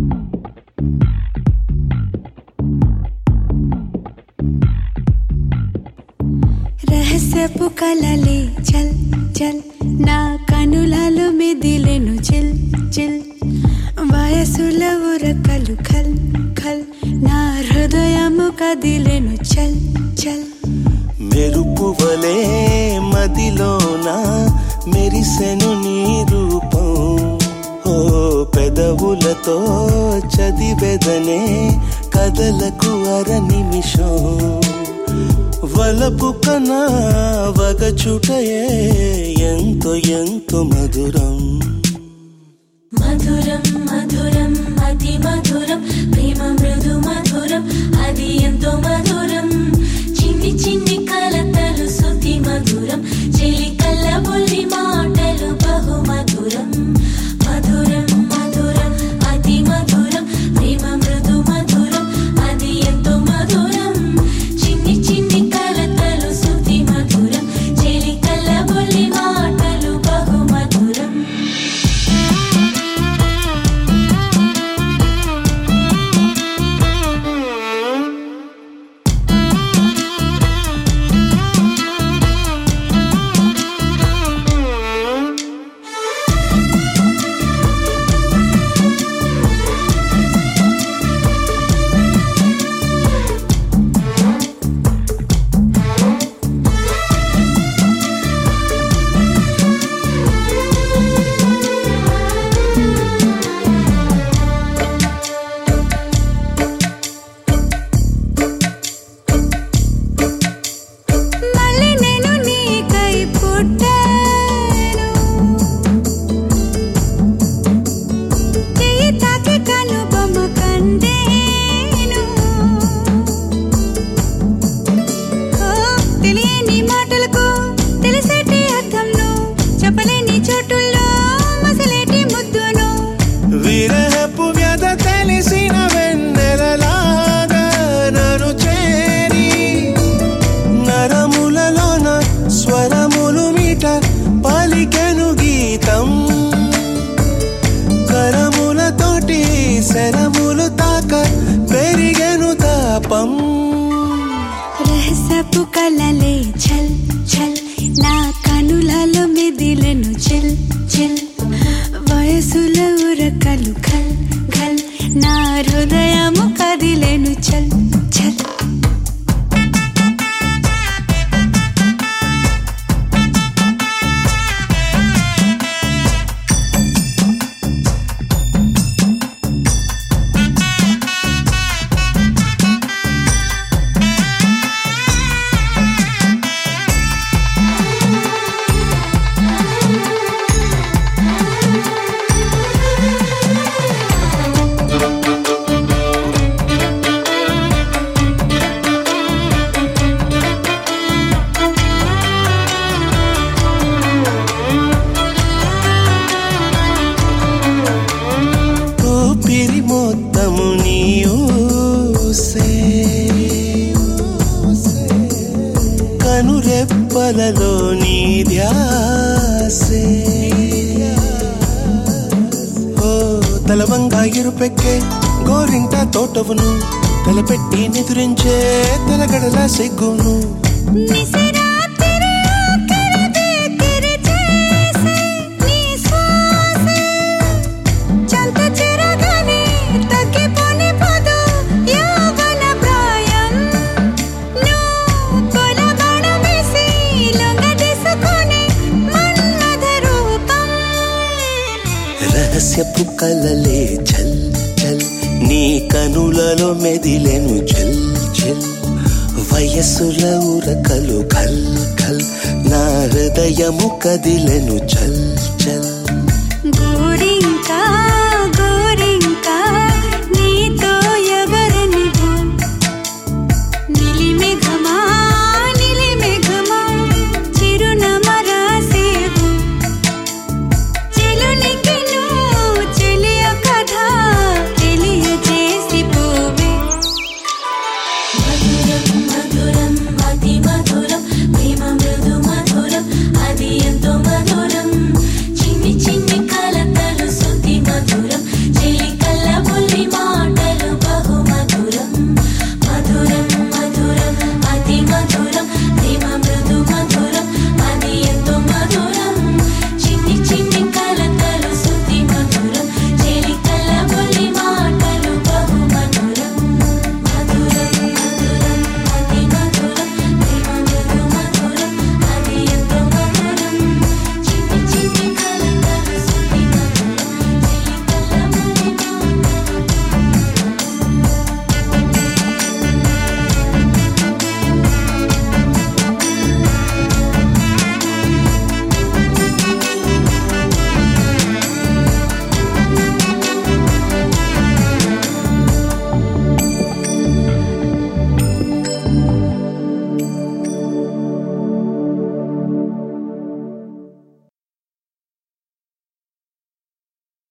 రహస్యపు కలలే చల్ చల్ నా కనులలో మెదిలెను చిల్ చిల్ వయసుల ఉరకలు ఖల్ ఖల్ నా హృదయము కదిలెను చల్ చల్ మెరుపువలే మదిలోన మెరిసెను నీ రూపం ఓ పెదవులతో చదివెదనే కదలకు అర నిమిషం వలపు కన్నా వగచుటయే ఎంతో ఎంతో మధురం మధురం మధురం అతి మధురం ప్రేమ మృదు మధురం అది ఎంతో మధురం చిన్ని చిన్ని కలతలు శృతి మధురం చెలి కల్లబొల్లి మాటలు బహు మధురం మధురం మధురం అతి మధురం ప్రేమ మృదు మధురం అది ఎంతో మధురం చిన్ని చిన్ని కలతలు శృతి మధురం చెలి కల్లబొల్లి మాటలు బహు మధురం విరహపు వ్యధ తెలిసిన వెన్నెలలాగా నన్ను చేరి నరములలోన స్వరములు మీట పలికెను గీతం కరములతోటి శరములు తాక పెరిగెను తాపం రహస్యపు కలలే చల్ చల్ నా కనులలో మెదిలెను చిల్ చిల్ వయసుల ఉరకలు ఖల్ ఖల్ నా హృదయము కదిలెను చల్ చల్ మొత్తము నీ ఊసే కనురెప్పలలో నీ ధ్యాసే ఓ తలవంగా ఇరుపెక్కే గోరింట తోటవును తలపెట్టి నిదురించే తలగడల సిగ్గును రహస్యపు కలలే చల్ చల్ నీ కనులలో మెదిలెను చల్ చల్ వయసుల ఉరకలు ఖల్ ఖల్ నా హృదయము కదిలెను చల్